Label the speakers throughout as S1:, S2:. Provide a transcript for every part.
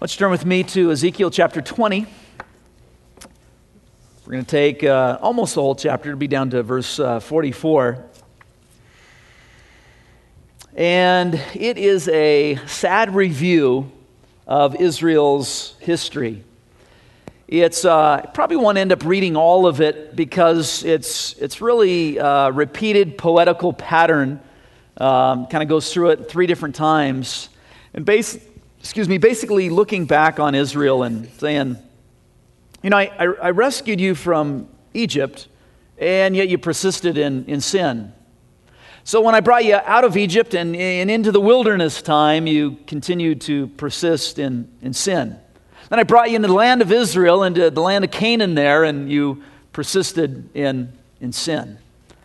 S1: Let's turn with me to Ezekiel chapter 20. We're going to take almost the whole chapter to be down to verse 44. And it is a sad review of Israel's history. It's probably won't end up reading all of it because it's really a repeated poetical pattern. Kind of goes through it 3 different times. And basically looking back on Israel and saying, you know, I rescued you from Egypt, and yet you persisted in sin. So when I brought you out of Egypt and into the wilderness time, you continued to persist in sin. Then I brought you into the land of Israel, into the land of Canaan there, and you persisted in sin.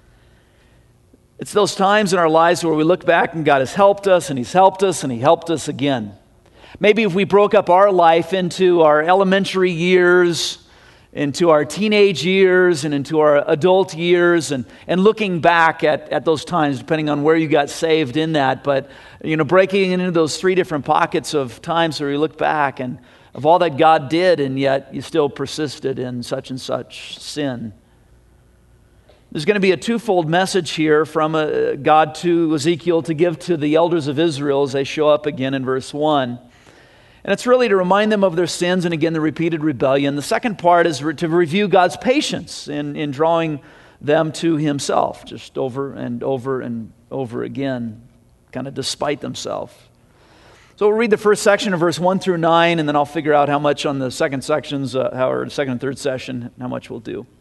S1: It's those times in our lives where we look back and God has helped us, and He's helped us, and He helped us again. Maybe if we broke up our life into our elementary years, into our teenage years, and into our adult years, and looking back at those times, depending on where you got saved in that, but breaking into those 3 different pockets of times where you look back and of all that God did, and yet you still persisted in such and such sin. There's going to be a twofold message here from God to Ezekiel to give to the elders of Israel as they show up again in verse 1. And it's really to remind them of their sins and again the repeated rebellion. The second part is to review God's patience in drawing them to Himself, just over and over and over again, kind of despite themselves. So we'll read the first section of verse 1 through 9, and then I'll figure out how much on the second sections, or second and third session, how much we'll do.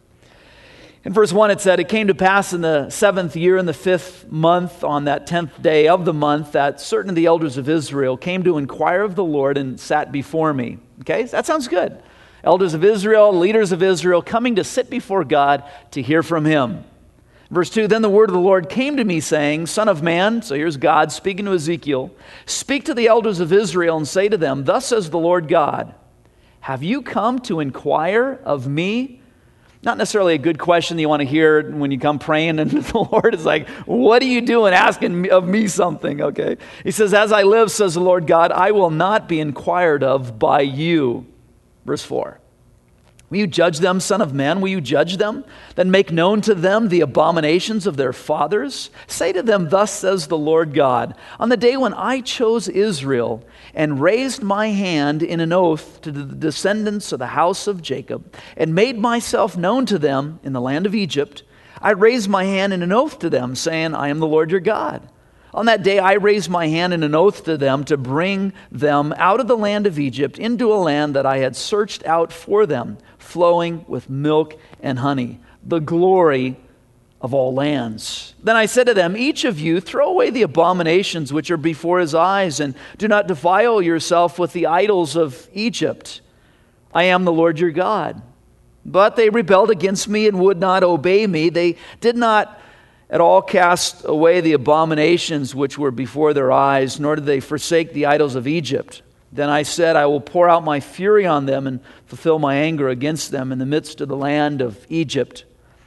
S1: In verse 1 it said, "It came to pass in the 7th year, in the 5th month, on that 10th day of the month, that certain of the elders of Israel came to inquire of the Lord and sat before me." Okay, that sounds good. Elders of Israel, leaders of Israel, coming to sit before God to hear from Him. Verse 2, "Then the word of the Lord came to me, saying, Son of man," so here's God speaking to Ezekiel, "speak to the elders of Israel and say to them, Thus says the Lord God, have you come to inquire of me?" Not necessarily a good question that you want to hear when you come praying, and the Lord is like, what are you doing asking of me something, okay? He says, "As I live, says the Lord God, I will not be inquired of by you." Verse 4, "Will you judge them, son of man? Will you judge them? Then make known to them the abominations of their fathers. Say to them, Thus says the Lord God, on the day when I chose Israel and raised my hand in an oath to the descendants of the house of Jacob and made myself known to them in the land of Egypt, I raised my hand in an oath to them, saying, I am the Lord your God. On that day I raised my hand in an oath to them to bring them out of the land of Egypt into a land that I had searched out for them, flowing with milk and honey, the glory of all lands. Then I said to them, Each of you throw away the abominations which are before his eyes, and do not defile yourself with the idols of Egypt. I am the Lord your God. But they rebelled against me and would not obey me. They did not at all cast away the abominations which were before their eyes, nor did they forsake the idols of Egypt. Then I said, I will pour out my fury on them and fulfill my anger against them in the midst of the land of Egypt.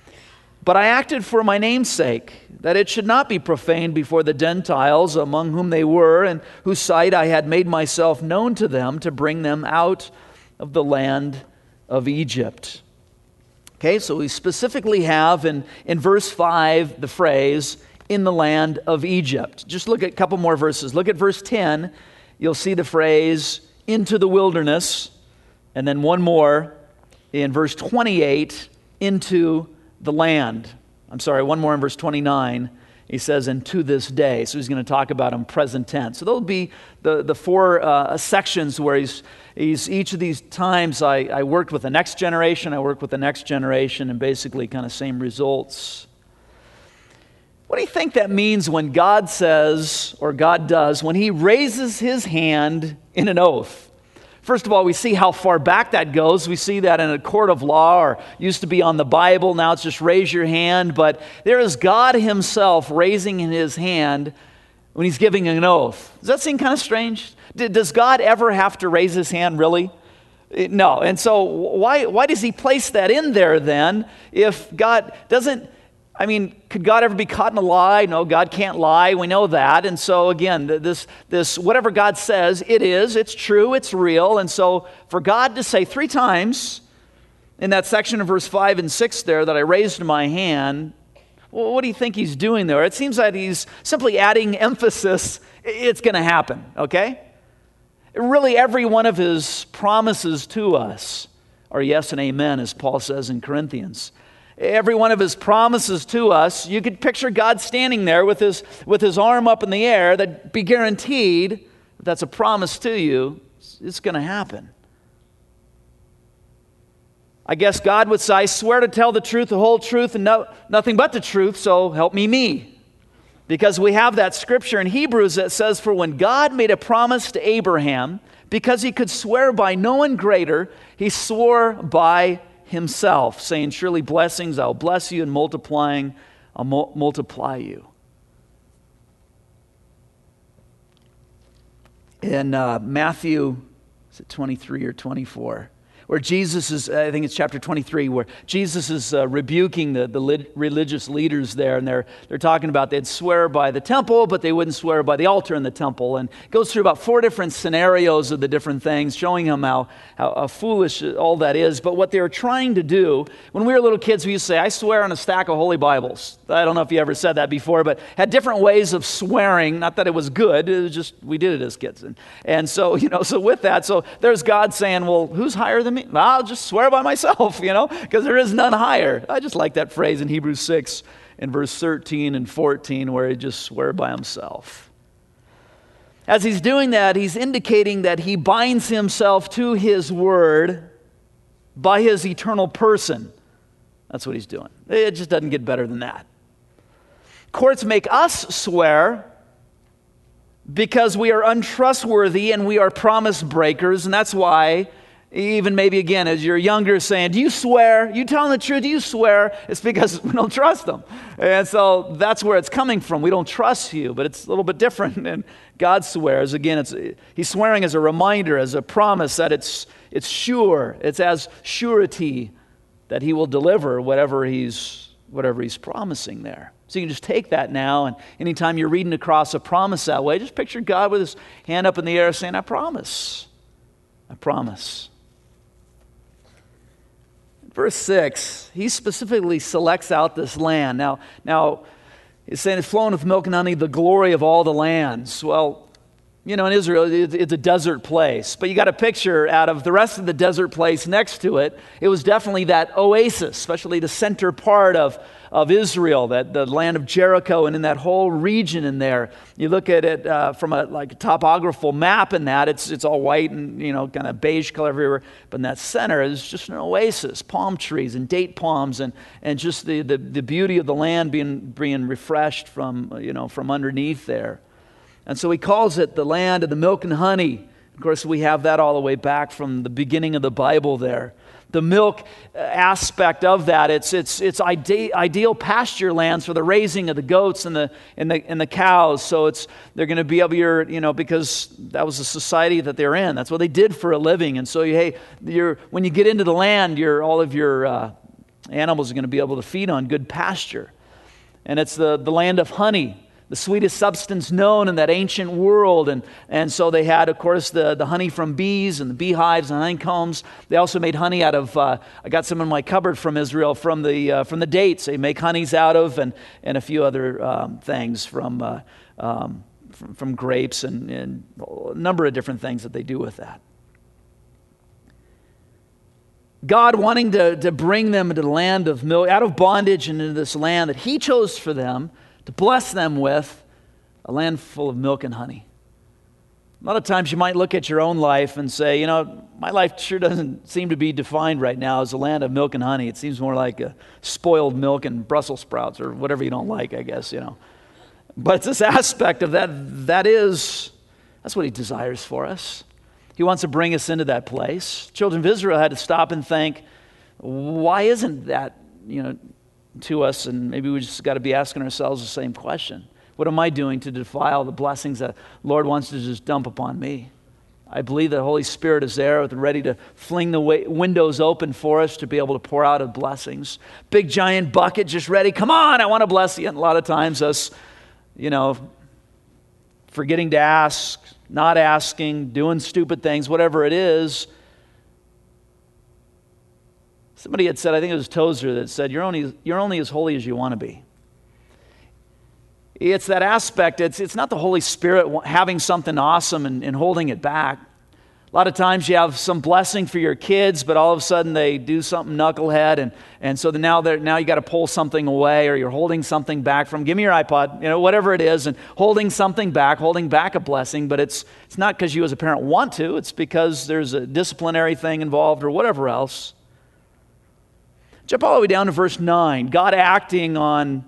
S1: But I acted for my name's sake, that it should not be profaned before the Gentiles among whom they were, and whose sight I had made myself known to them to bring them out of the land of Egypt." Okay, so we specifically have in verse 5 the phrase, "in the land of Egypt." Just look at a couple more verses. Look at verse 10. You'll see the phrase, "into the wilderness." And then one more in verse 28, "into the land." One more in verse 29. He says, "and to this day." So he's going to talk about them present tense. So there'll be the 4 sections where he's each of these times I worked with the next generation, and basically kind of same results. What do you think that means when God says, or God does, when He raises His hand in an oath? First of all, we see how far back that goes. We see that in a court of law, or used to be on the Bible. Now it's just raise your hand. But there is God Himself raising His hand when He's giving an oath. Does that seem kind of strange? Does God ever have to raise His hand, really? No. And so why does He place that in there then if God doesn't I mean, could God ever be caught in a lie? No, God can't lie. We know that. And so again, this whatever God says, it's true, it's real. And so for God to say 3 times in that section of verse 5 and 6 there that I raised my hand, well, what do you think he's doing there? It seems that he's simply adding emphasis. It's going to happen, okay? Really, every one of his promises to us are yes and amen, as Paul says in Corinthians. Every one of his promises to us, you could picture God standing there with his arm up in the air. That'd be guaranteed. That's a promise to you. It's going to happen. I guess God would say, I swear to tell the truth, the whole truth, and nothing but the truth, so help me. Because we have that scripture in Hebrews that says, for when God made a promise to Abraham, because he could swear by no one greater, he swore by himself, saying, surely blessings, I'll bless you, and multiplying, I'll multiply you. In Matthew, is it 23 or 24? Where Jesus is, I think it's chapter 23, where Jesus is rebuking the religious leaders there, and they're talking about they'd swear by the temple, but they wouldn't swear by the altar in the temple, and it goes through about 4 different scenarios of the different things, showing them how foolish all that is. But what they were trying to do, when we were little kids, we used to say, I swear on a stack of holy Bibles. I don't know if you ever said that before, but had different ways of swearing. Not that it was good, it was just we did it as kids. And so, so with that, so there's God saying, well, who's higher than me? I'll just swear by myself, because there is none higher. I just like that phrase in Hebrews 6 in verse 13 and 14 where he just swear by himself. As he's doing that, he's indicating that he binds himself to his word by his eternal person. That's what he's doing. It just doesn't get better than that. Courts make us swear because we are untrustworthy and we are promise breakers, and that's why even maybe again, as you're younger, saying, do you swear? You telling the truth? Do you swear? It's because we don't trust them. And so that's where it's coming from. We don't trust you, but it's a little bit different. And God swears. Again, he's swearing as a reminder, as a promise that it's sure. It's as surety that he will deliver whatever he's promising there. So you can just take that now, and anytime you're reading across a promise that way, just picture God with his hand up in the air saying, I promise. I promise. Verse 6, he specifically selects out this land. Now he's saying it's flowing with milk and honey, the glory of all the lands. Well, in Israel, it's a desert place. But you got a picture out of the rest of the desert place next to it. It was definitely that oasis, especially the center part of Israel, that the land of Jericho, and in that whole region in there. You look at it from a topographical map in that, it's all white and kind of beige color everywhere. But in that center is just an oasis, palm trees and date palms, and just the beauty of the land being refreshed from underneath there. And so he calls it the land of the milk and honey. Of course, we have that all the way back from the beginning of the Bible there. The milk aspect of that, it's ideal pasture lands for the raising of the goats and the cows. So they're going to be able to, because that was the society that they're in. That's what they did for a living. And so when you get into the land, all of your animals are going to be able to feed on good pasture. And it's the land of honey, the sweetest substance known in that ancient world. And so they had, of course, the honey from bees and the beehives and honeycombs. They also made honey out of, I got some in my cupboard from Israel, from the dates they make honeys out of, and a few other things from grapes and a number of different things that they do with that. God wanting to bring them into the land of milk, out of bondage and into this land that he chose for them, to bless them with a land full of milk and honey. A lot of times you might look at your own life and say, my life sure doesn't seem to be defined right now as a land of milk and honey. It seems more like a spoiled milk and Brussels sprouts or whatever you don't like, I guess, But it's this aspect of that's what he desires for us. He wants to bring us into that place. Children of Israel had to stop and think, why isn't that, to us? And maybe we just got to be asking ourselves the same question. What am I doing to defile the blessings that the Lord wants to just dump upon me? I believe that the Holy Spirit is there ready to fling the windows open for us to be able to pour out of blessings. Big giant bucket just ready. Come on, I want to bless you. And a lot of times us, forgetting to ask, not asking, doing stupid things, whatever it is. Somebody had said, I think it was Tozer that said, you're only as holy as you want to be. It's that aspect. It's not the Holy Spirit having something awesome and holding it back. A lot of times you have some blessing for your kids, but all of a sudden they do something knucklehead, and so now you got to pull something away, or you're holding something back from, give me your iPod, whatever it is, and holding back a blessing, but it's not because you as a parent want to, it's because there's a disciplinary thing involved or whatever else. Jump all the way down to verse 9. God acting on,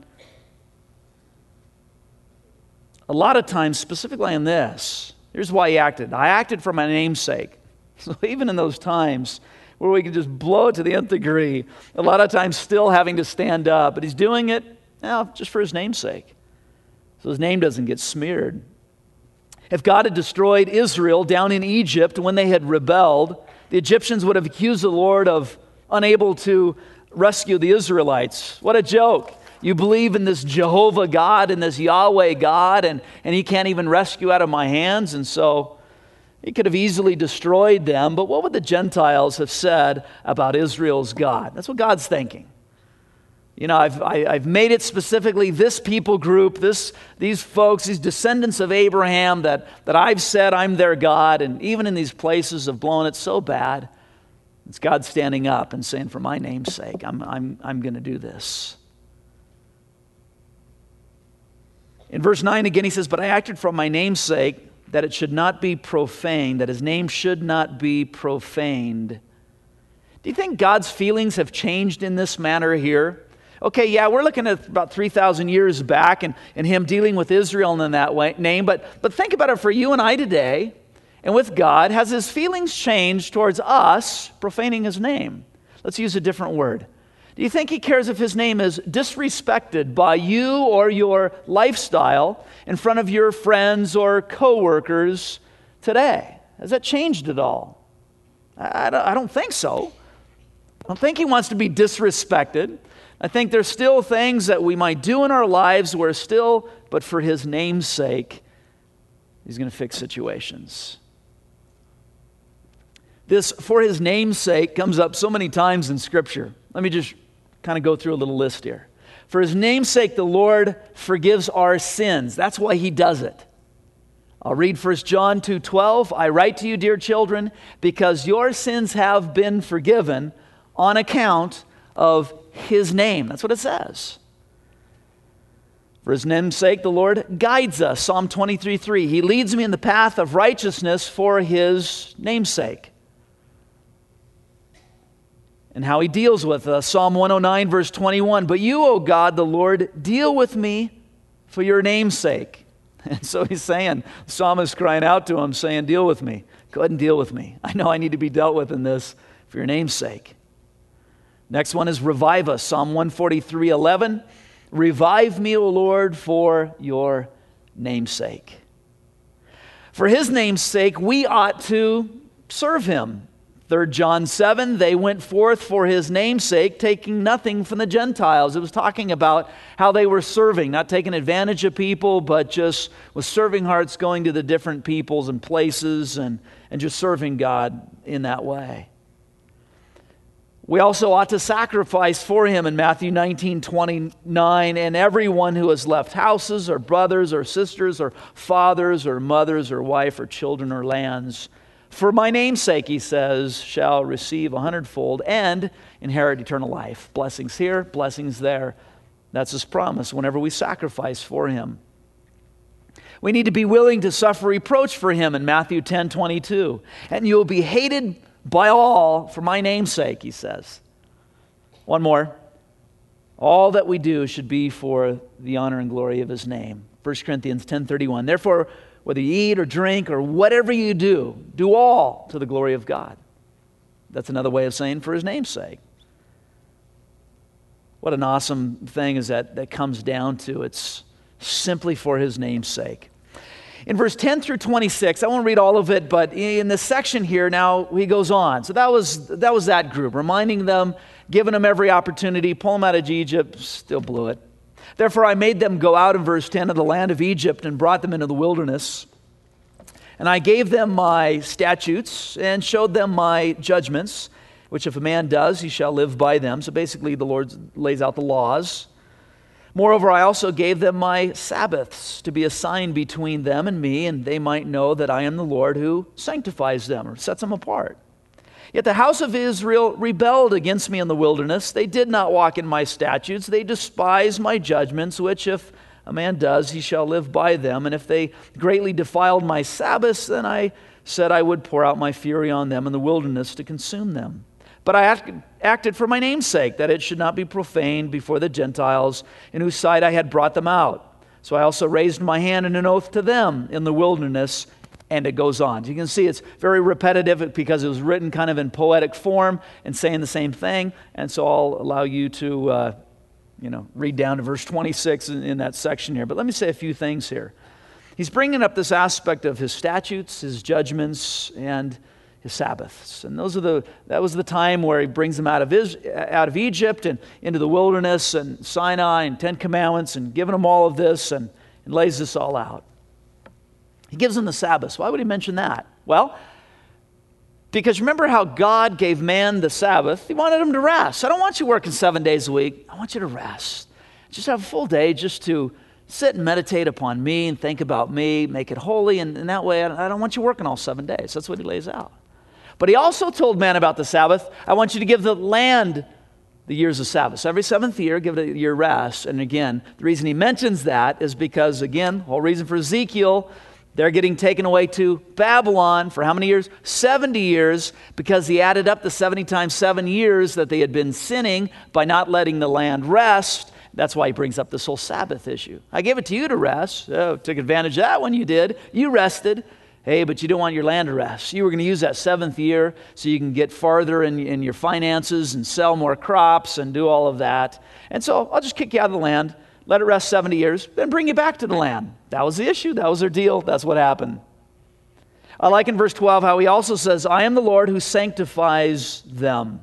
S1: a lot of times, specifically on this. Here's why he acted. I acted for my name's sake. So even in those times where we can just blow it to the nth degree, a lot of times still having to stand up. But he's doing it just for his name's sake. So his name doesn't get smeared. If God had destroyed Israel down in Egypt when they had rebelled, the Egyptians would have accused the Lord of unable to rescue the Israelites. What a joke. You believe in this Jehovah God and this Yahweh God, and he can't even rescue out of my hands. And so he could have easily destroyed them. But what would the Gentiles have said about Israel's God? That's what God's thinking. I've made it specifically this people group, these folks, these descendants of Abraham that I've said I'm their God. And even in these places of blowing it so bad, it's God standing up and saying, for my name's sake, I'm going to do this. In verse 9 again, he says, but I acted for my name's sake, that it should not be profaned, that his name should not be profaned. Do you think God's feelings have changed in this manner here? Okay, yeah, we're looking at about 3,000 years back and him dealing with Israel in that name, but think about it for you and I today, and with God, has his feelings changed towards us profaning his name? Let's use a different word. Do you think he cares if his name is disrespected by you or your lifestyle in front of your friends or coworkers today? Has that changed at all? I don't think so. I don't think he wants to be disrespected. I think there's still things that we might do in our lives where still, but for his name's sake, he's going to fix situations. This for his name's sake comes up so many times in Scripture. Let me just kind of go through a little list here. For his name's sake, the Lord forgives our sins. That's why he does it. I'll read 1 John 2:12. I write to you, dear children, because your sins have been forgiven on account of his name. That's what it says. For his name's sake, the Lord guides us. Psalm 23:3. He leads me in the path of righteousness for his name's sake. And how he deals with us. Psalm 109, verse 21. But you, O God, the Lord, deal with me for your name's sake. And so he's saying, the psalmist crying out to him, saying, deal with me. Go ahead and deal with me. I know I need to be dealt with in this for your name's sake. Next one is revive us. Psalm 143:11. Revive me, O Lord, for your name's sake. For his name's sake, we ought to serve him. 3 John 7, they went forth for his name's sake, taking nothing from the Gentiles. It was talking about how they were serving, not taking advantage of people, but just with serving hearts going to the different peoples and places and just serving God in that way. We also ought to sacrifice for him in Matthew 19:29, and everyone who has left houses or brothers or sisters or fathers or mothers or wife or children or lands, for my name's sake, he says, shall receive 100-fold and inherit eternal life. Blessings here, blessings there. That's his promise whenever we sacrifice for him. We need to be willing to suffer reproach for him in Matthew 10:22. And you'll be hated by all for my name's sake, he says. One more. All that we do should be for the honor and glory of his name. 1 Corinthians 10:31. Therefore, whether you eat or drink or whatever you do, do all to the glory of God. That's another way of saying for his name's sake. What an awesome thing is that comes down to. It's simply for his name's sake. In verse 10 through 26, I won't read all of it, but in this section here, now he goes on. So that was that group, reminding them, giving them every opportunity, pull them out of Egypt, still blew it. Therefore I made them go out in verse 10 of the land of Egypt and brought them into the wilderness. And I gave them my statutes and showed them my judgments, which if a man does, he shall live by them. So basically the Lord lays out the laws. Moreover, I also gave them my Sabbaths to be a sign between them and me, and they might know that I am the Lord who sanctifies them or sets them apart. Yet the house of Israel rebelled against me in the wilderness. They did not walk in my statutes. They despised my judgments, which if a man does, he shall live by them. And if they greatly defiled my Sabbaths, then I said I would pour out my fury on them in the wilderness to consume them. But I acted for my name's sake, that it should not be profaned before the Gentiles, in whose sight I had brought them out. So I also raised my hand in an oath to them in the wilderness, and it goes on. You can see it's very repetitive because it was written kind of in poetic form and saying the same thing. And so I'll allow you to read down to verse 26 in that section here. But let me say a few things here. He's bringing up this aspect of his statutes, his judgments, and his Sabbaths. And that was the time where he brings them out of Egypt and into the wilderness and Sinai and 10 Commandments and giving them all of this and lays this all out. He gives them the Sabbaths. Why would he mention that? Well, because remember how God gave man the Sabbath? He wanted him to rest. I don't want you working 7 days a week. I want you to rest. Just have a full day just to sit and meditate upon me and think about me, make it holy, and that way I don't want you working all 7 days. That's what he lays out. But he also told man about the Sabbath, I want you to give the land the years of Sabbath. So every seventh year, give it a year rest. And again, the reason he mentions that is because, again, the whole reason for Ezekiel, they're getting taken away to Babylon for how many years? 70 years, because he added up the 70 times 7 years that they had been sinning by not letting the land rest. That's why he brings up this whole Sabbath issue. I gave it to you to rest. Oh, took advantage of that when you did. You rested. Hey, but you don't want your land to rest. You were going to use that seventh year so you can get farther in your finances and sell more crops and do all of that. And so I'll just kick you out of the land, let it rest 70 years, then bring you back to the land. That was the issue. That was their deal. That's what happened. I like in verse 12 how he also says, I am the Lord who sanctifies them.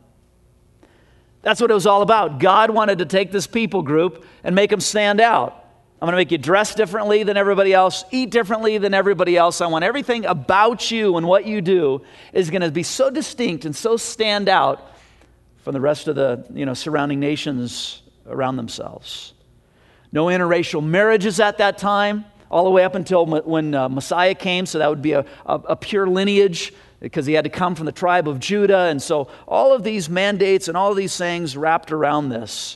S1: That's what it was all about. God wanted to take this people group and make them stand out. I'm going to make you dress differently than everybody else, eat differently than everybody else. I want everything about you and what you do is going to be so distinct and so stand out from the rest of the surrounding nations around themselves. No interracial marriages at that time, all the way up until when Messiah came, so that would be a pure lineage because he had to come from the tribe of Judah. And so all of these mandates and all of these things wrapped around this.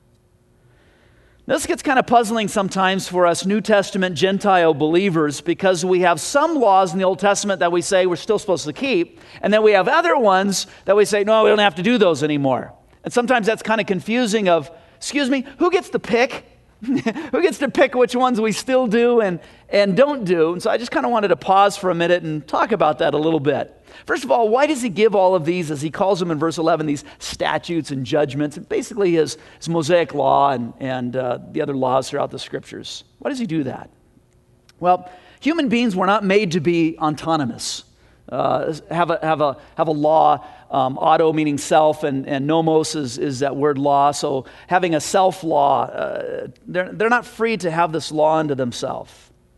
S1: This gets kind of puzzling sometimes for us New Testament Gentile believers because we have some laws in the Old Testament that we say we're still supposed to keep, and then we have other ones that we say, no, we don't have to do those anymore. And sometimes that's kind of confusing of, excuse me, who gets to pick? Who gets to pick which ones we still do and don't do? And so I just kind of wanted to pause for a minute and talk about that a little bit. First of all, why does he give all of these, as he calls them in verse 11, these statutes and judgments, and basically his Mosaic law and the other laws throughout the scriptures? Why does he do that? Well, human beings were not made to be autonomous. Have a law, auto meaning self, and nomos is that word law. So having a self law, they're not free to have this law unto themselves.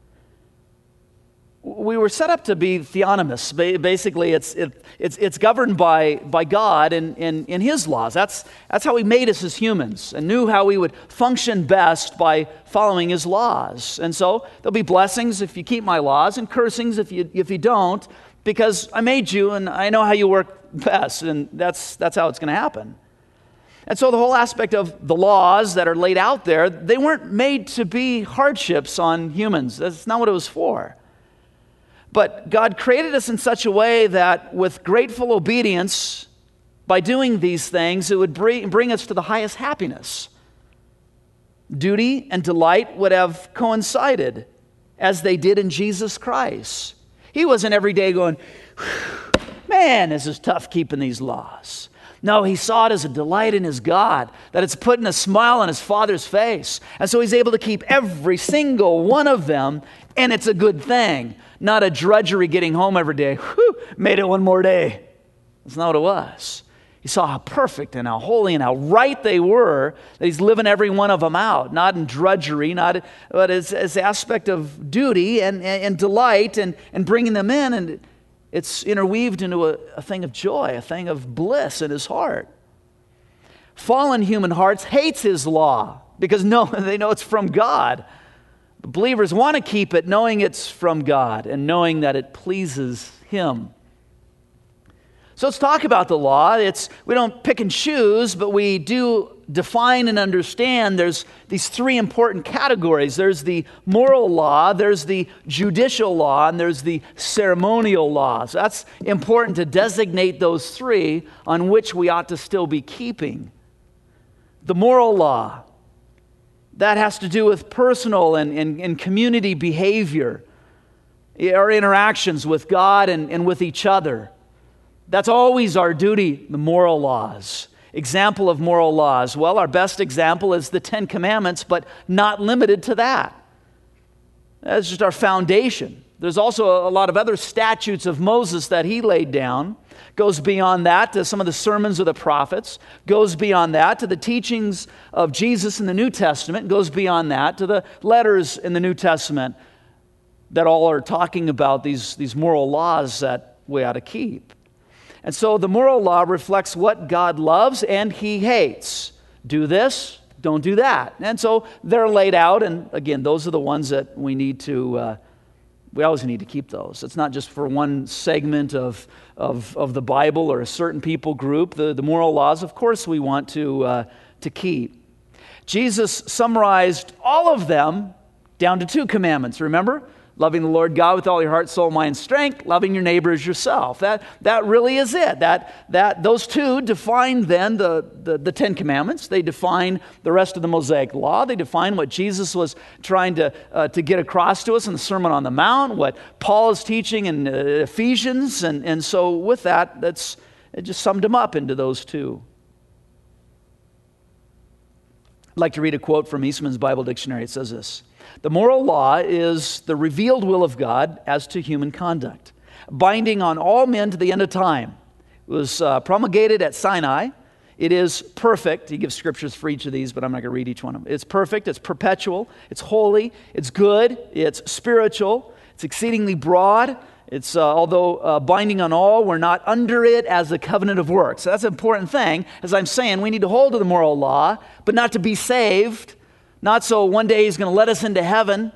S1: We were set up to be theonomous. Basically, it's governed by God and in His laws. That's how He made us as humans and knew how we would function best by following His laws. And so there'll be blessings if you keep my laws and cursings if you don't, because I made you and I know how you work best, and that's how it's going to happen. And so the whole aspect of the laws that are laid out there, they weren't made to be hardships on humans. That's not what it was for. But God created us in such a way that with grateful obedience, by doing these things, it would bring us to the highest happiness. Duty and delight would have coincided as they did in Jesus Christ. He wasn't every day going, man, this is tough keeping these laws. No, he saw it as a delight in his God, that it's putting a smile on his Father's face. And so he's able to keep every single one of them, and it's a good thing, not a drudgery getting home every day. Whew, made it one more day. That's not what it was. He saw how perfect and how holy and how right they were, that he's living every one of them out, not in drudgery, but as the aspect of duty and delight and bringing them in, and it's interweaved into a thing of joy, a thing of bliss in his heart. Fallen human hearts hates his law because they know it's from God. The believers want to keep it knowing it's from God and knowing that it pleases him. So let's talk about the law. We don't pick and choose, but we do define and understand there's these three important categories. There's the moral law, there's the judicial law, and there's the ceremonial law. So that's important to designate those three on which we ought to still be keeping. The moral law, that has to do with personal and community behavior, our interactions with God and with each other. That's always our duty, the moral laws. Example of moral laws. Well, our best example is the Ten Commandments, but not limited to that. That's just our foundation. There's also a lot of other statutes of Moses that he laid down. Goes beyond that to some of the sermons of the prophets. Goes beyond that to the teachings of Jesus in the New Testament. Goes beyond that to the letters in the New Testament that all are talking about these moral laws that we ought to keep. And so the moral law reflects what God loves and he hates. Do this, don't do that. And so they're laid out, and again, those are the ones that we always need to keep those. It's not just for one segment of the Bible or a certain people group. The moral laws, of course, we want to keep. Jesus summarized all of them down to 2 commandments, remember? Loving the Lord God with all your heart, soul, mind, strength. Loving your neighbor as yourself. That really is it. Those 2 define then the 10 Commandments. They define the rest of the Mosaic Law. They define what Jesus was trying to get across to us in the Sermon on the Mount, what Paul is teaching in Ephesians. And so with that, it just summed them up into those 2. I'd like to read a quote from Eastman's Bible Dictionary. It says this: "The moral law is the revealed will of God as to human conduct, binding on all men to the end of time. It was promulgated at Sinai. It is perfect." He gives scriptures for each of these, but I'm not going to read each one of them. It's perfect, it's perpetual, it's holy, it's good, it's spiritual, it's exceedingly broad. It's although binding on all, we're not under it as a covenant of works. So that's an important thing. As I'm saying, we need to hold to the moral law, but not to be saved. Not so one day he's going to let us into heaven.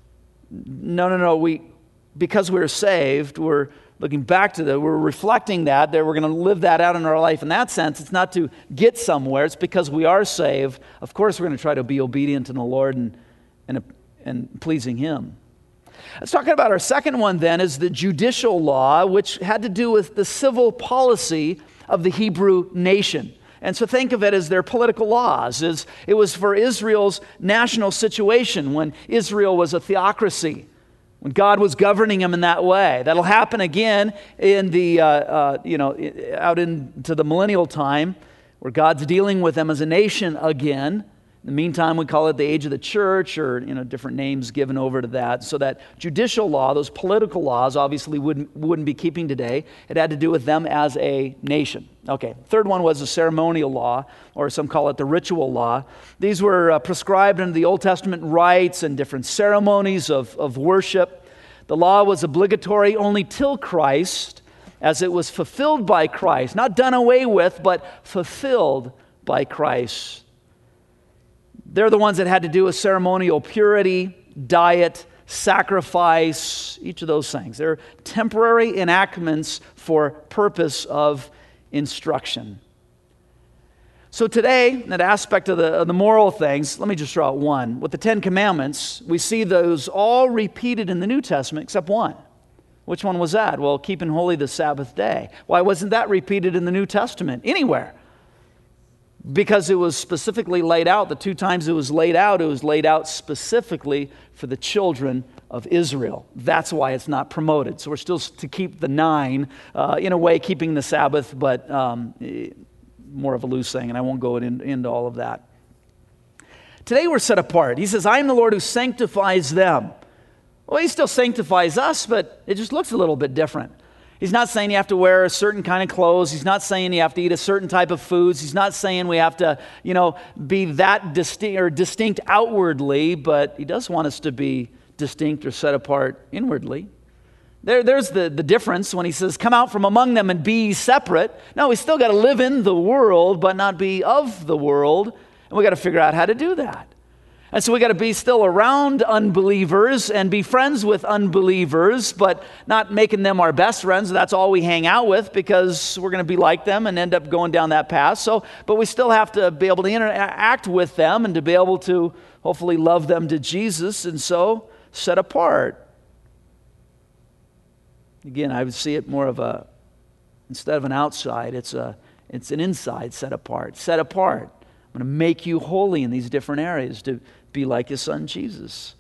S1: No. Because we're saved, we're looking back to that. We're reflecting that we're going to live that out in our life. In that sense, it's not to get somewhere. It's because we are saved. Of course, we're going to try to be obedient to the Lord and pleasing him. Let's talk about our second one then, is the judicial law, which had to do with the civil policy of the Hebrew nation. And so think of it as their political laws. It was for Israel's national situation when Israel was a theocracy, when God was governing them in that way. That'll happen again in the out into the millennial time, where God's dealing with them as a nation again. In the meantime, we call it the age of the church, or different names given over to that. So that judicial law, those political laws, obviously wouldn't be keeping today. It had to do with them as a nation. Okay, third one was the ceremonial law, or some call it the ritual law. These were prescribed in the Old Testament rites and different ceremonies of worship. The law was obligatory only till Christ, as it was fulfilled by Christ. Not done away with, but fulfilled by Christ. They're the ones that had to do with ceremonial purity, diet, sacrifice, each of those things. They're temporary enactments for purpose of instruction. So today, that aspect of the moral things, let me just draw out one. With the 10 Commandments, we see those all repeated in the New Testament except one. Which one was that? Well, keeping holy the Sabbath day. Why wasn't that repeated in the New Testament anywhere? Because it was specifically laid out. The 2 times it was laid out specifically for the children of Israel. That's why it's not promoted. So we're still to keep the 9, in a way keeping the Sabbath, but more of a loose saying, and I won't go into all of that. Today we're set apart. He says, I am the Lord who sanctifies them. Well, he still sanctifies us, but it just looks a little bit different. He's not saying you have to wear a certain kind of clothes. He's not saying you have to eat a certain type of foods. He's not saying we have to, be that distinct outwardly, but he does want us to be distinct or set apart inwardly. There's the difference when he says, come out from among them and be separate. No, we still got to live in the world, but not be of the world. And we got to figure out how to do that. And so we got to be still around unbelievers and be friends with unbelievers, but not making them our best friends. That's all we hang out with because we're going to be like them and end up going down that path. But we still have to be able to interact with them and to be able to hopefully love them to Jesus, and so set apart. Again, I would see it more of instead of an outside, it's an inside set apart. Set apart. I'm going to make you holy in these different areas to be like his son Jesus.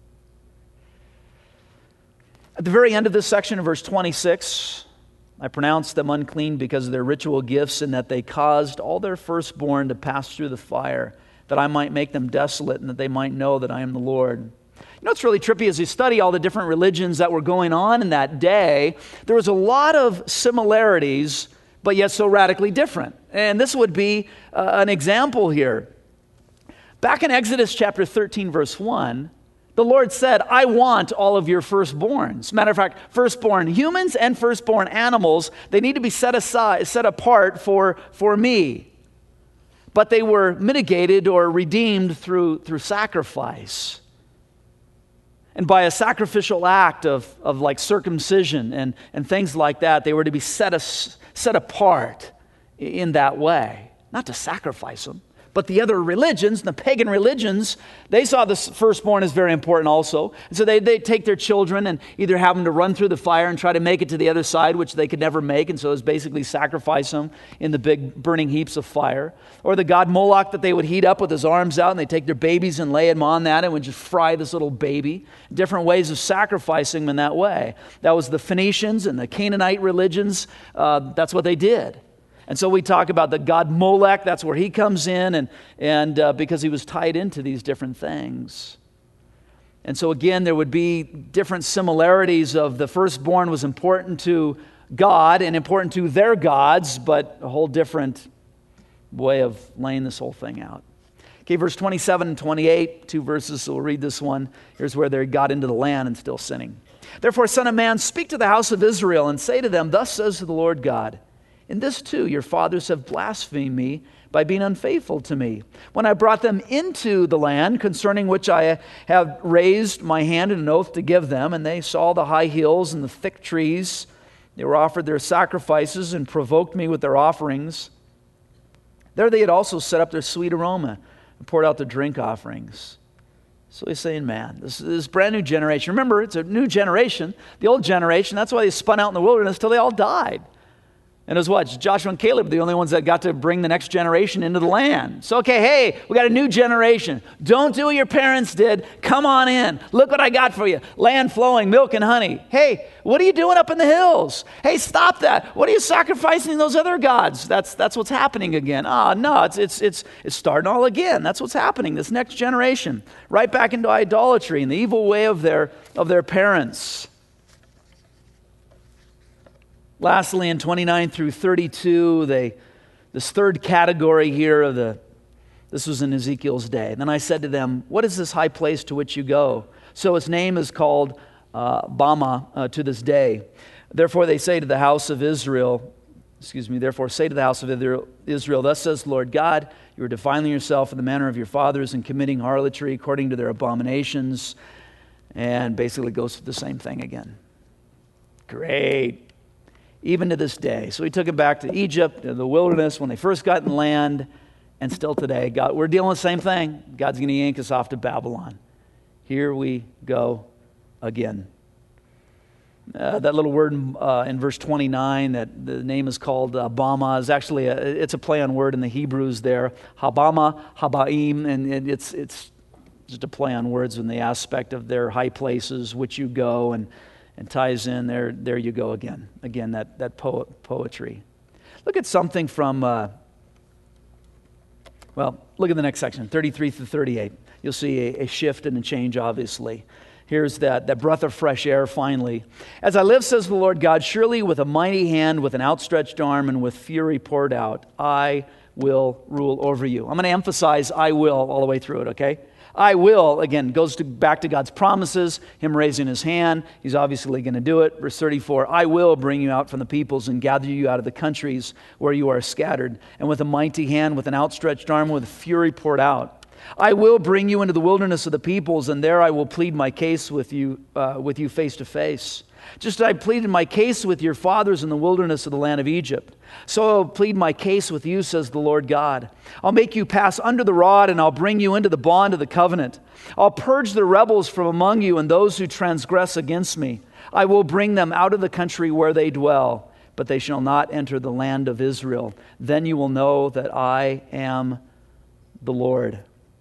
S1: At the very end of this section, in verse 26, I pronounced them unclean because of their ritual gifts, and that they caused all their firstborn to pass through the fire, that I might make them desolate and that they might know that I am the Lord. You know what's really trippy as you study all the different religions that were going on in that day, there was a lot of similarities, but yet so radically different. And this would be an example here. Back in Exodus chapter 13, verse 1, the Lord said, I want all of your firstborns. Matter of fact, firstborn humans and firstborn animals, they need to be set apart for me. But they were mitigated or redeemed through sacrifice. And by a sacrificial act of like circumcision and things like that, they were to be set apart in that way. Not to sacrifice them. But the other religions, the pagan religions, they saw the firstborn as very important also. And so they take their children and either have them to run through the fire and try to make it to the other side, which they could never make, and so it was basically sacrifice them in the big burning heaps of fire. Or the god Moloch that they would heat up with his arms out, and they take their babies and lay them on that and would just fry this little baby. Different ways of sacrificing them in that way. That was the Phoenicians and the Canaanite religions. That's what they did. And so we talk about the god Molech, that's where he comes in, and because he was tied into these different things. And so again, there would be different similarities of the firstborn was important to God and important to their gods, but a whole different way of laying this whole thing out. Okay, verse 27 and 28, 2 verses, so we'll read this one. Here's where they got into the land and still sinning. Therefore, son of man, speak to the house of Israel and say to them, thus says the Lord God, in this too your fathers have blasphemed me by being unfaithful to me. When I brought them into the land, concerning which I have raised my hand in an oath to give them, and they saw the high hills and the thick trees, they were offered their sacrifices and provoked me with their offerings. There they had also set up their sweet aroma and poured out their drink offerings. So he's saying, man, this is a brand new generation. Remember, it's a new generation. The old generation, that's why they spun out in the wilderness till they all died. And it was what? Joshua and Caleb, the only ones that got to bring the next generation into the land. So, okay, hey, we got a new generation. Don't do what your parents did. Come on in. Look what I got for you. Land flowing, milk and honey. Hey, what are you doing up in the hills? Hey, stop that. What are you sacrificing those other gods? That's what's happening again. No, it's starting all again. That's what's happening. This next generation, right back into idolatry and the evil way of their parents. Lastly, in 29 through 32, this third category here this was in Ezekiel's day. Then I said to them, what is this high place to which you go? So its name is called Bama to this day. Therefore say to the house of Israel, thus says the Lord God, you are defiling yourself in the manner of your fathers and committing harlotry according to their abominations. And basically goes through the same thing again. Great. Even to this day. So he took it back to Egypt, the wilderness, when they first got in land, and still today. We're dealing with the same thing. God's going to yank us off to Babylon. Here we go again. That little word in verse 29, that the name is called Bama, is actually it's a play on word in the Hebrews there. Habama, Habaim, and it's just a play on words in the aspect of their high places, which you go, and ties in there you go again that poetry. Look at something from Well, look at the next section, 33 through 38. You'll see a shift and a change, obviously. Here's that breath of fresh air finally. As I live, says the Lord God, surely with a mighty hand, with an outstretched arm, and with fury poured out, I will rule over you. I'm going to emphasize I will all the way through it, okay? I will, again, goes back to God's promises, him raising his hand. He's obviously going to do it. Verse 34, I will bring you out from the peoples and gather you out of the countries where you are scattered. And with a mighty hand, with an outstretched arm, with fury poured out. I will bring you into the wilderness of the peoples, and there I will plead my case with you face to face. Just as I pleaded my case with your fathers in the wilderness of the land of Egypt, so I will plead my case with you, says the Lord God. I'll make you pass under the rod, and I'll bring you into the bond of the covenant. I'll purge the rebels from among you and those who transgress against me. I will bring them out of the country where they dwell, but they shall not enter the land of Israel. Then you will know that I am the Lord.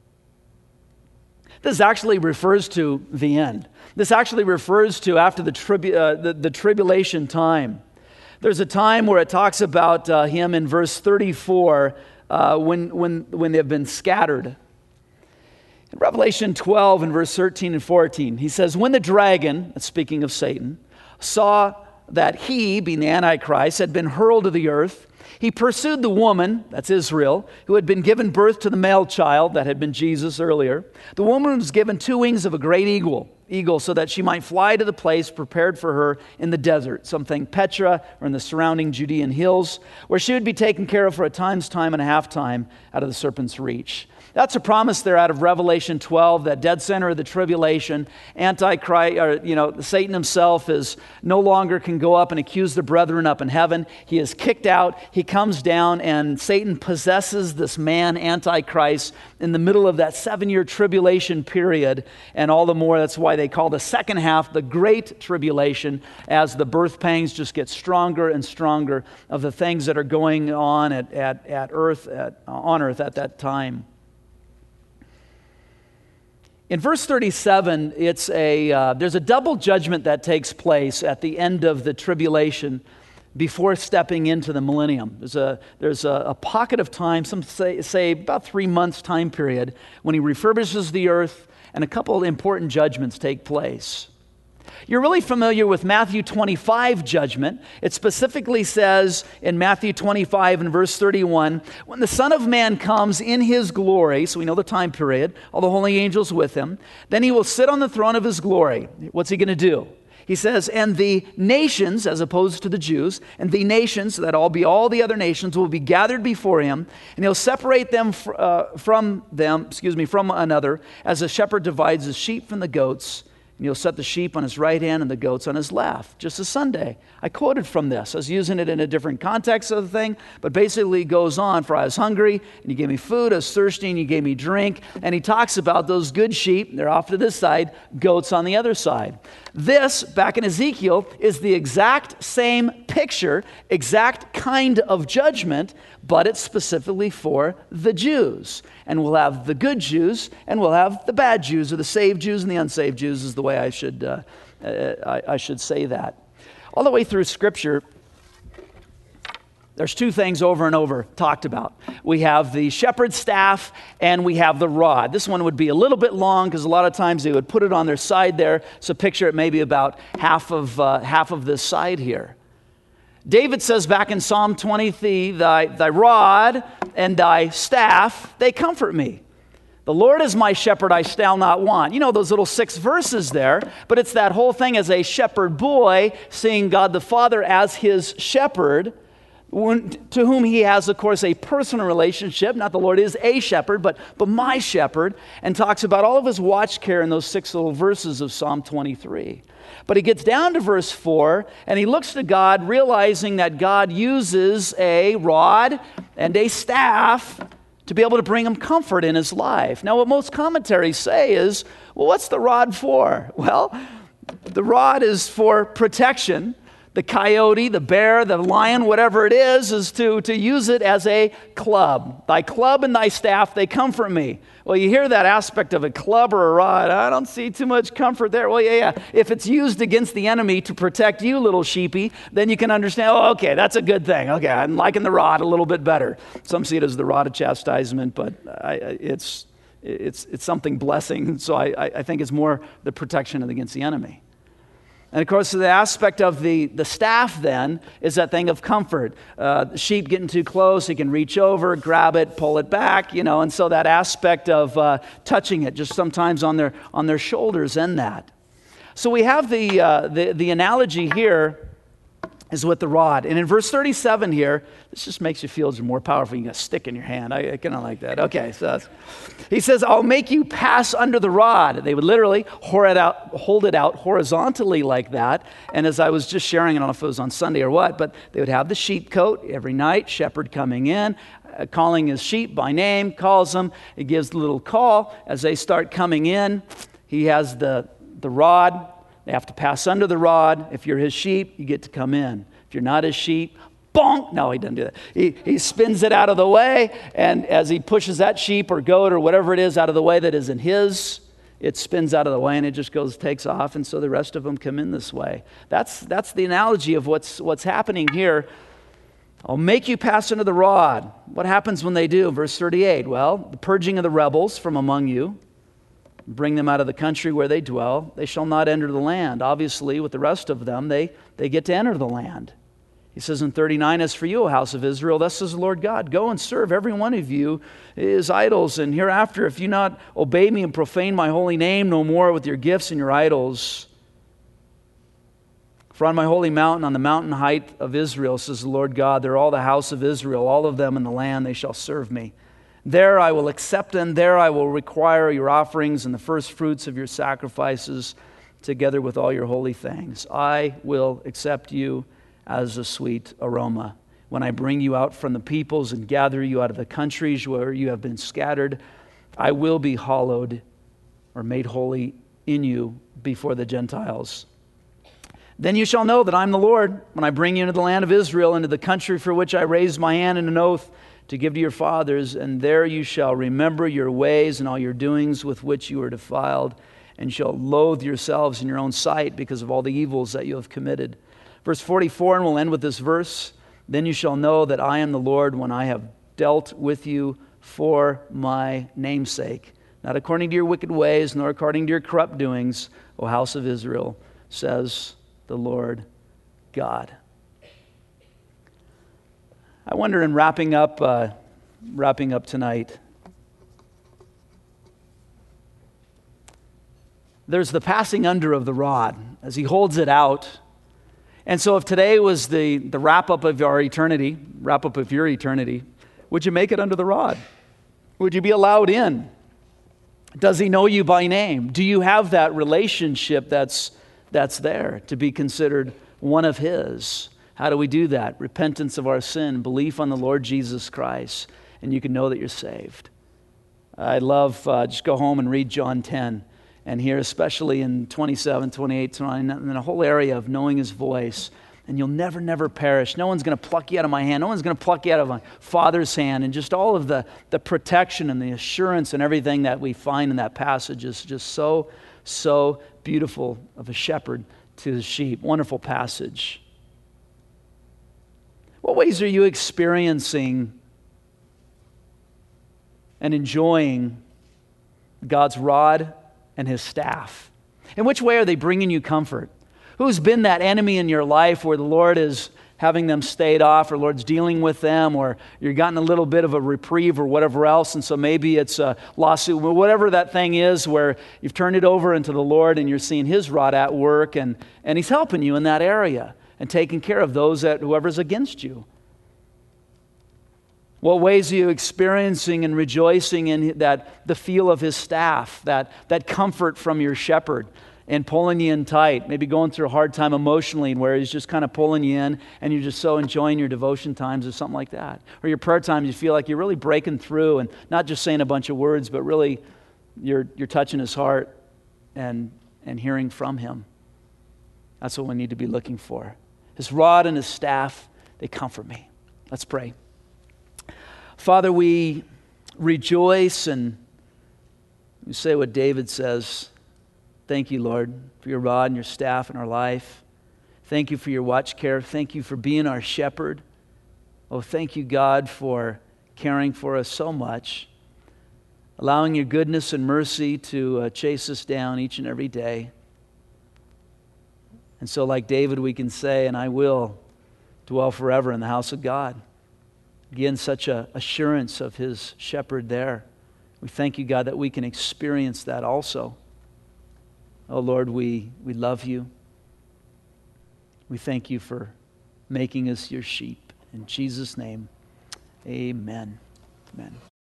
S1: This actually refers to the end. This actually refers to after the tribulation time. There's a time where it talks about him in verse 34 when they've been scattered. In Revelation 12 and verse 13 and 14, he says, when the dragon, speaking of Satan, saw that he, being the Antichrist, had been hurled to the earth, he pursued the woman, that's Israel, who had been given birth to the male child, that had been Jesus earlier. The woman was given 2 wings of a great eagle, so that she might fly to the place prepared for her in the desert, something Petra or in the surrounding Judean hills, where she would be taken care of for a time's time and a half time out of the serpent's reach. That's a promise there out of Revelation 12, that dead center of the tribulation. Antichrist, or, Satan himself is no longer can go up and accuse the brethren up in heaven. He is kicked out. He comes down, and Satan possesses this man, Antichrist, in the middle of that 7-year tribulation period. And all the more, that's why they call the second half the Great Tribulation, as the birth pangs just get stronger and stronger of the things that are going on on earth at that time. In verse 37, there's a double judgment that takes place at the end of the tribulation before stepping into the millennium. There's a pocket of time, some say about 3 months time period, when he refurbishes the earth and a couple of important judgments take place. You're really familiar with Matthew 25 judgment. It specifically says in Matthew 25 and verse 31, when the Son of Man comes in his glory, so we know the time period, all the holy angels with him, then he will sit on the throne of his glory. What's he going to do? He says, and the nations, as opposed to the Jews, and the nations, that all the other nations, will be gathered before him, and he'll separate them from another, as a shepherd divides the sheep from the goats. And you'll set the sheep on his right hand and the goats on his left. Just as Sunday. I quoted from this. I was using it in a different context of the thing, but basically it goes on, for I was hungry, and you gave me food, I was thirsty, and you gave me drink. And he talks about those good sheep, they're off to this side, goats on the other side. This, back in Ezekiel, is the exact same picture, exact kind of judgment, but it's specifically for the Jews. And we'll have the good Jews, and we'll have the bad Jews, or the saved Jews and the unsaved Jews is the way I should say that. All the way through Scripture, there's 2 things over and over talked about. We have the shepherd's staff and we have the rod. This one would be a little bit long because a lot of times they would put it on their side there. So picture it maybe about half of this side here. David says back in Psalm 23, thy rod and thy staff, they comfort me. The Lord is my shepherd, I shall not want. You know those little 6 verses there, but it's that whole thing as a shepherd boy, seeing God the Father as his shepherd, to whom he has, of course, a personal relationship. Not the Lord is a shepherd, but my shepherd, and talks about all of his watch care in those 6 little verses of Psalm 23. But he gets down to verse 4, and he looks to God, realizing that God uses a rod and a staff to be able to bring him comfort in his life. Now, what most commentaries say is, well, what's the rod for? Well, the rod is for protection. the coyote, the bear, the lion, whatever it is to use it as a club. Thy club and thy staff, they comfort me. Well, you hear that aspect of a club or a rod. I don't see too much comfort there. Well, yeah. If it's used against the enemy to protect you, little sheepy, then you can understand, oh, okay, that's a good thing. Okay, I'm liking the rod a little bit better. Some see it as the rod of chastisement, but it's something blessing. So I think it's more the protection against the enemy. And of course, the aspect of the staff then is that thing of comfort. The sheep getting too close, he can reach over, grab it, pull it back, and so that aspect of touching it, just sometimes on their shoulders and that. So we have the analogy here is with the rod. And in verse 37 here, this just makes you feel more powerful. You got a stick in your hand. I kind of like that. Okay, so he says, I'll make you pass under the rod. They would literally hold it out horizontally like that. And as I was just sharing, I don't know if it was on Sunday or what, but they would have the sheep coat every night, shepherd coming in, calling his sheep by name, calls them. He gives the little call. As they start coming in, he has the rod. They have to pass under the rod. If you're his sheep, you get to come in. If you're not his sheep, bonk! No, he doesn't do that. He spins it out of the way, and as he pushes that sheep or goat or whatever it is out of the way that isn't his, it spins out of the way and it just takes off, and so the rest of them come in this way. That's the analogy of what's happening here. I'll make you pass under the rod. What happens when they do? Verse 38, well, the purging of the rebels from among you, bring them out of the country where they dwell. They shall not enter the land. Obviously, with the rest of them, they get to enter the land. He says in 39, as for you, O house of Israel, thus says the Lord God, go and serve every one of you his idols, and hereafter, if you not obey me and profane my holy name no more with your gifts and your idols, for on my holy mountain, on the mountain height of Israel, says the Lord God, they're all the house of Israel, all of them in the land, they shall serve me. There I will accept them. There I will require your offerings and the first fruits of your sacrifices together with all your holy things. I will accept you as a sweet aroma. When I bring you out from the peoples and gather you out of the countries where you have been scattered, I will be hallowed or made holy in you before the Gentiles. Then you shall know that I'm the Lord when I bring you into the land of Israel, into the country for which I raised my hand in an oath to give to your fathers, and there you shall remember your ways and all your doings with which you were defiled, and shall loathe yourselves in your own sight because of all the evils that you have committed. Verse 44, and we'll end with this verse. Then you shall know that I am the Lord when I have dealt with you for my name's sake, not according to your wicked ways, nor according to your corrupt doings, O house of Israel, says the Lord God. I wonder, in wrapping up tonight, there's the passing under of the rod as he holds it out. And so if today was the wrap-up of your eternity, would you make it under the rod? Would you be allowed in? Does he know you by name? Do you have that relationship that's there to be considered one of his? How do we do that? Repentance of our sin, belief on the Lord Jesus Christ, and you can know that you're saved. I love, just go home and read John 10, and here especially in 27, 28, 29, and a whole area of knowing his voice, and you'll never perish. No one's going to pluck you out of my hand. No one's going to pluck you out of my Father's hand, and just all of the protection and the assurance and everything that we find in that passage is just so beautiful of a shepherd to his sheep. Wonderful passage. What ways are you experiencing and enjoying God's rod and his staff? In which way are they bringing you comfort? Who's been that enemy in your life where the Lord is having them stayed off, or Lord's dealing with them, or you've gotten a little bit of a reprieve or whatever else, and so maybe it's a lawsuit, whatever that thing is where you've turned it over into the Lord and you're seeing his rod at work, and he's helping you in that area and taking care of those that whoever's against you. What ways are you experiencing and rejoicing in that the feel of his staff, that comfort from your shepherd and pulling you in tight, maybe going through a hard time emotionally where he's just kind of pulling you in and you're just so enjoying your devotion times or something like that. Or your prayer times, you feel like you're really breaking through and not just saying a bunch of words, but really you're touching his heart and hearing from him. That's what we need to be looking for. His rod and his staff, they comfort me. Let's pray. Father, we rejoice and we say what David says. Thank you, Lord, for your rod and your staff in our life. Thank you for your watch care. Thank you for being our shepherd. Oh, thank you, God, for caring for us so much, allowing your goodness and mercy to chase us down each and every day. And so like David, we can say, and I will dwell forever in the house of God. Again, such an assurance of his shepherd there. We thank you, God, that we can experience that also. Oh, Lord, we love you. We thank you for making us your sheep. In Jesus' name, amen. Amen.